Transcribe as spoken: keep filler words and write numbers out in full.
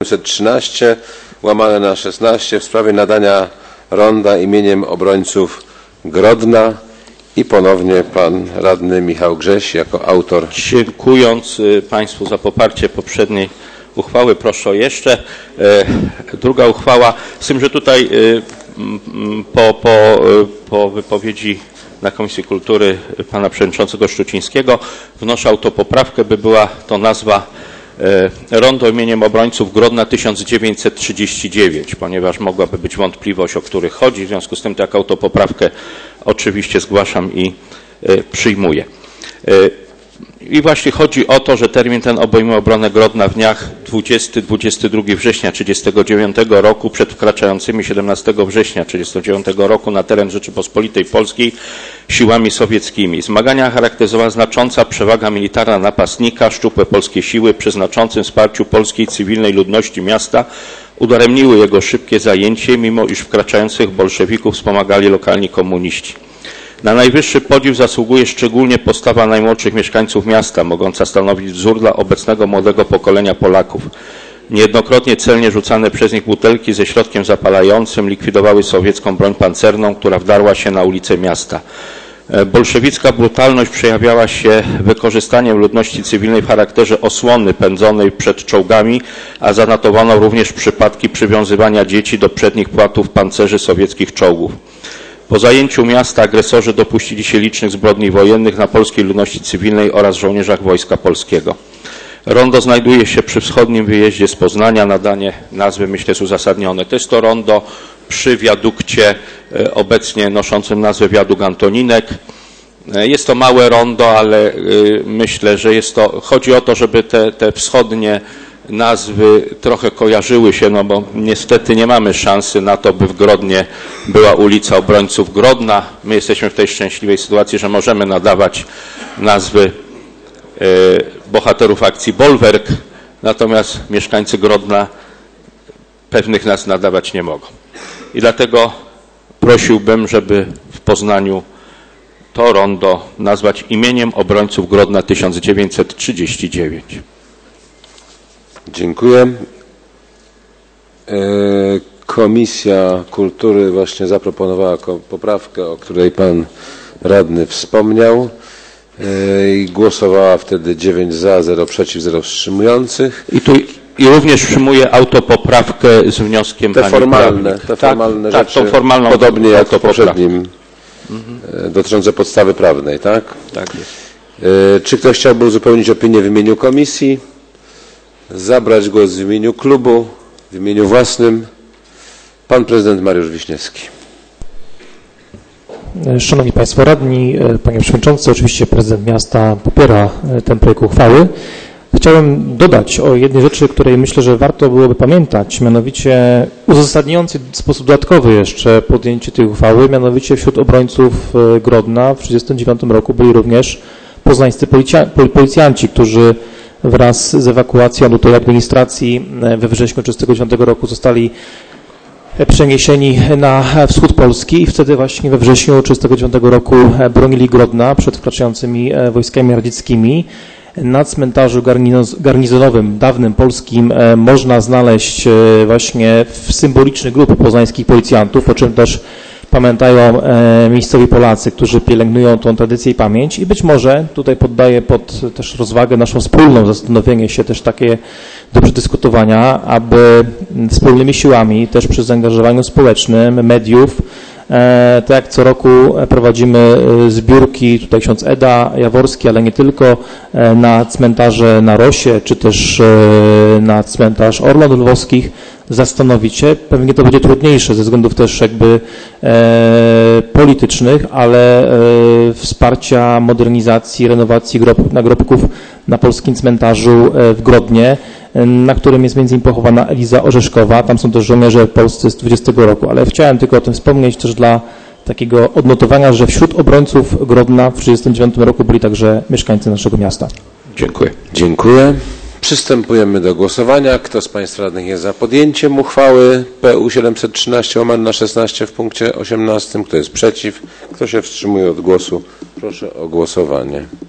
siedemset trzynaście łamane na szesnaście w sprawie nadania ronda imieniem obrońców Grodna i ponownie pan radny Michał Grześ jako autor. Dziękując Państwu za poparcie poprzedniej uchwały, proszę o jeszcze. Druga uchwała, z tym, że tutaj po, po, po wypowiedzi na Komisji Kultury pana przewodniczącego Szczucińskiego wnoszę autopoprawkę, by była to nazwa Rondo imieniem obrońców Grodna tysiąc dziewięćset trzydzieści dziewięć, ponieważ mogłaby być wątpliwość, o których chodzi. W związku z tym taką autopoprawkę oczywiście zgłaszam i przyjmuję. I właśnie chodzi o to, że termin ten obejmuje obronę Grodna w dniach dwudziestego do dwudziestego drugiego września tysiąc dziewięćset trzydziestego dziewiątego roku przed wkraczającymi siedemnastego września tysiąc dziewięćset trzydziestego dziewiątego roku na teren Rzeczypospolitej Polskiej siłami sowieckimi. Zmagania charakteryzowała znacząca przewaga militarna napastnika, szczupłe polskie siły przy znaczącym wsparciu polskiej cywilnej ludności miasta udaremniły jego szybkie zajęcie, mimo iż wkraczających bolszewików wspomagali lokalni komuniści. Na najwyższy podziw zasługuje szczególnie postawa najmłodszych mieszkańców miasta, mogąca stanowić wzór dla obecnego młodego pokolenia Polaków. Niejednokrotnie celnie rzucane przez nich butelki ze środkiem zapalającym likwidowały sowiecką broń pancerną, która wdarła się na ulice miasta. Bolszewicka brutalność przejawiała się wykorzystaniem ludności cywilnej w charakterze osłony pędzonej przed czołgami, a zanotowano również przypadki przywiązywania dzieci do przednich płatów pancerzy sowieckich czołgów. Po zajęciu miasta agresorzy dopuścili się licznych zbrodni wojennych na polskiej ludności cywilnej oraz żołnierzach Wojska Polskiego. Rondo znajduje się przy wschodnim wyjeździe z Poznania. Nadanie nazwy, myślę, jest uzasadnione. To jest to rondo przy wiadukcie obecnie noszącym nazwę wiadukt Antoninek. Jest to małe rondo, ale myślę, że jest to, chodzi o to, żeby te, te wschodnie nazwy trochę kojarzyły się, no bo niestety nie mamy szansy na to, by w Grodnie była ulica Obrońców Grodna. My jesteśmy w tej szczęśliwej sytuacji, że możemy nadawać nazwy e, bohaterów akcji Bolwerk, natomiast mieszkańcy Grodna pewnych nazw nadawać nie mogą. I dlatego prosiłbym, żeby w Poznaniu to rondo nazwać imieniem obrońców Grodna tysiąc dziewięćset trzydzieści dziewięć. Dziękuję. Komisja Kultury właśnie zaproponowała poprawkę, o której pan radny wspomniał i głosowała wtedy dziewięć za, zero przeciw, zero wstrzymujących. I tu i również przyjmuję autopoprawkę z wnioskiem te pani formalne, prawnik. te tak, formalne tak, rzeczy, tą formalną podobnie jak w poprzednim, mhm. dotyczące podstawy prawnej, tak? Tak jest. Czy ktoś chciałby uzupełnić opinię w imieniu komisji? Zabrać głos w imieniu klubu, w imieniu własnym. Pan prezydent Mariusz Wiśniewski. Szanowni Państwo Radni, Panie Przewodniczący, oczywiście prezydent miasta popiera ten projekt uchwały. Chciałem dodać o jednej rzeczy, której myślę, że warto byłoby pamiętać, mianowicie uzasadniający w sposób dodatkowy jeszcze podjęcie tej uchwały, mianowicie wśród obrońców Grodna w tysiąc dziewięćset trzydziestym dziewiątym roku byli również poznańscy policjanci, którzy wraz z ewakuacją do tej administracji we wrześniu tysiąc dziewięćset trzydziestego dziewiątego roku zostali przeniesieni na wschód Polski i wtedy właśnie we wrześniu tysiąc dziewięćset trzydziestego dziewiątego roku bronili Grodna przed wkraczającymi wojskami radzieckimi. Na cmentarzu garnizonowym, dawnym polskim, można znaleźć właśnie symboliczny grób poznańskich policjantów, o czym też pamiętają miejscowi Polacy, którzy pielęgnują tą tradycję i pamięć i być może tutaj poddaję pod też rozwagę naszą wspólną zastanowienie się, też takie do przedyskutowania, aby wspólnymi siłami, też przy zaangażowaniu społecznym, mediów, E, tak jak co roku prowadzimy zbiórki, tutaj ksiądz Eda Jaworski, ale nie tylko, e, na cmentarze na Rosie, czy też e, na cmentarz Orląt Lwowskich, zastanowić się. Pewnie to będzie trudniejsze ze względów też jakby e, politycznych, ale e, wsparcia modernizacji, renowacji grob, nagrobków na polskim cmentarzu w Grodnie, na którym jest między innymi pochowana Eliza Orzeszkowa. Tam są też żołnierze polscy z dwudziestego roku, ale chciałem tylko o tym wspomnieć też dla takiego odnotowania, że wśród obrońców Grodna w tysiąc dziewięćset trzydziestym dziewiątym roku byli także mieszkańcy naszego miasta. Dziękuję. Dziękuję. Przystępujemy do głosowania. Kto z Państwa radnych jest za podjęciem uchwały P U siedemset trzynaście łamane na szesnaście w punkcie osiemnastym? Kto jest przeciw? Kto się wstrzymuje od głosu? Proszę o głosowanie.